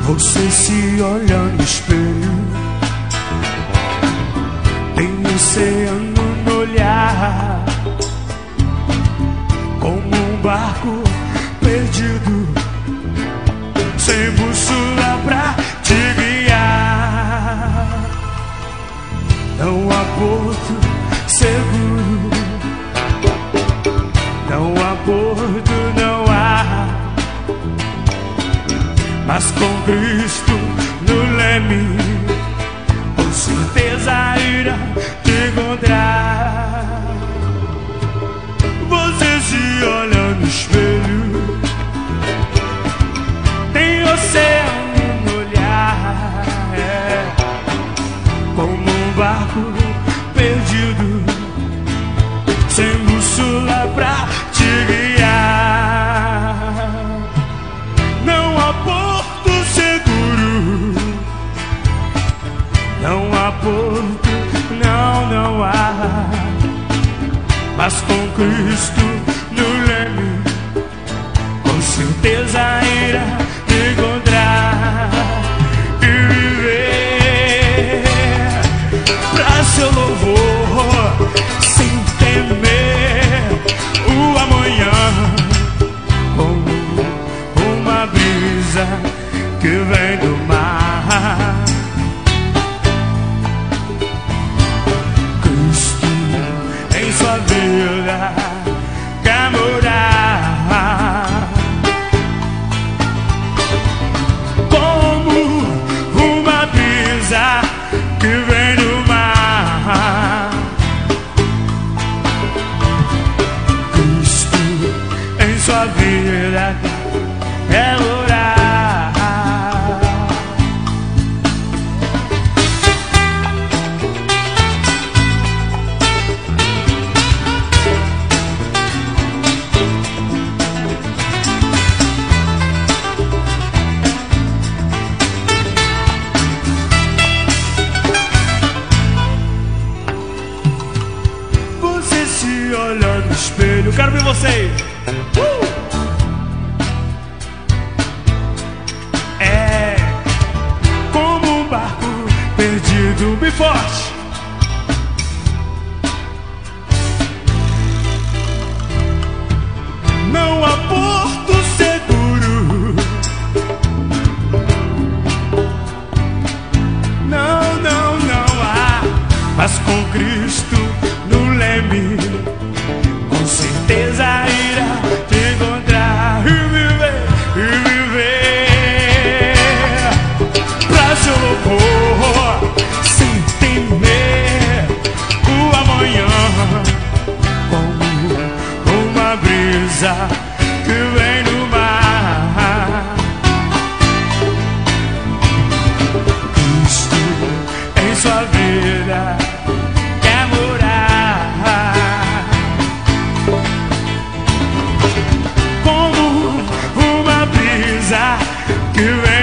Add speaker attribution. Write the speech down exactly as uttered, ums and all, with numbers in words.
Speaker 1: Você se olha no espelho, tem um oceano no olhar, como um barco perdido, sem bússola pra te guiar. Não há porto seguro, não há porto, não há, mas com Cristo no leme, com certeza irá te encontrar. Você se olha no espelho, tem oceano no olhar, é, como um barco perdido, sem bússola pra te guiar. Não há porto seguro, não há porto, não, não há, mas com Cristo no leme, com certeza irá te encontrar e viver pra seu louvor, sem temer o amanhã, como uma brisa que vem do mar. Cristo em sua vida quer morar, como uma brisa que vem do mar. Cristo em sua vida quer morar. Você se olha no espelho, quero ver vocês. Uh! É como um barco perdido, bem forte. Não há porto seguro, não, não, não há, mas com Cristo no leme, com certeza irá te encontrar e viver, e viver pra seu louvor, sem temer o amanhã, como uma brisa que vem do mar. Cristo em sua vida quer morar, como uma brisa que vem